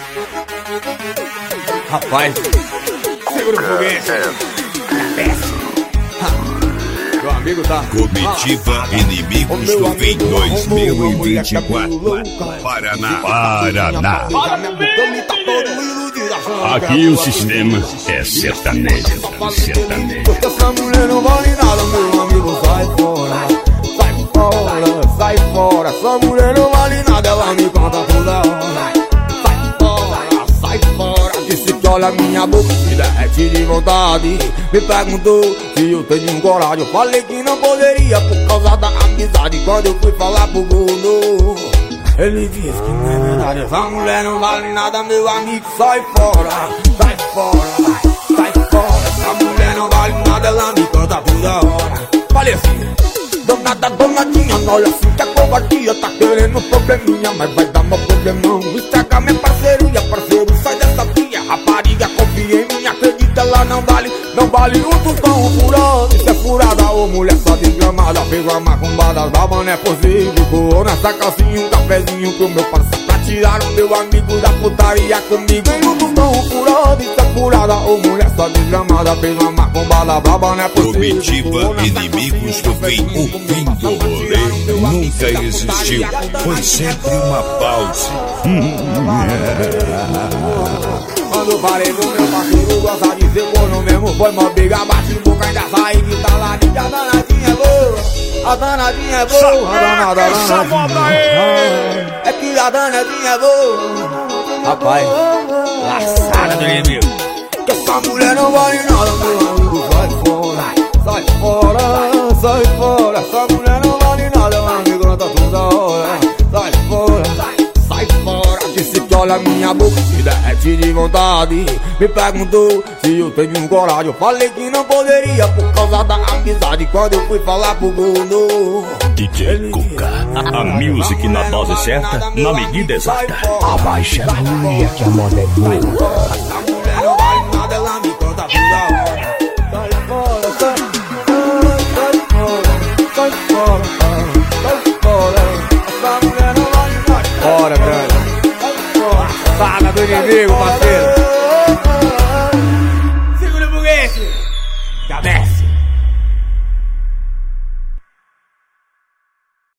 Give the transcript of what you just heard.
Rapaz, segura o foguete. Meu amigo tá. Comitiva Inimigos do Fim 2024. Paraná. Aqui o sistema é sertanejo. Porque essa mulher não vale nada, meu amigo, sai fora. Sai fora, essa mulher não vale nada, ela me conta toda hora. Sai fora, disse que olha minha boca se derrete de vontade. Me perguntou se eu tenho coragem, eu falei que não poderia por causa da amizade. Quando eu fui falar pro gordo, ele disse que não é verdade, essa mulher não vale nada, meu amigo, sai fora. Essa mulher não vale nada, ela me canta toda hora. Falei assim, donadinha, olha assim que a covardia tá querendo probleminha, mas vai dar meu problemão. Estraga minha parceria, parceiro, sai dessa fria. Rapariga, confia em mim, acredita, ela não vale um tostão furado. Isso é furada, ô mulher só desgramada, fez uma macumbada, brava não é possível. Voou nessa calcinha, um cafezinho pro meu parceiro, pra tirar o meu amigo da putaria comigo. Tem um tostão furado, isso é furada, ô mulher só desgramada, fez uma macumbada, brava não é possível. Comitiva Inimigos do Fim. O fim do rolê nunca existiu, foi sempre uma pausa. Quando falei do meu parceiro, gosta de ser corno mesmo, foi mó briga, bate boca, ainda sai de taladinha. A danadinha é boa, a danadinha é boa, a danadinha é que a danadinha é boa. Rapaz, laçada do inimigo, que essa mulher não vale nada, meu amigo, sai fora, essa mulher não vale nada, meu amigo, não tá toda hora. Sai fora, disse que olha minha boca se derrete de vontade. Me perguntou se eu tenho coragem, eu falei que não poderia por causa da amizade. Quando eu fui falar pro gordo, DJ Cuca, a music na dose certa, na medida exata. Abaixa a mulher que a moda é boa. essa mulher não vale nada, ela me conta toda hora. Sai fora, essa mulher não vale nada. Bora, cara. Saga do inimigo, parceiro.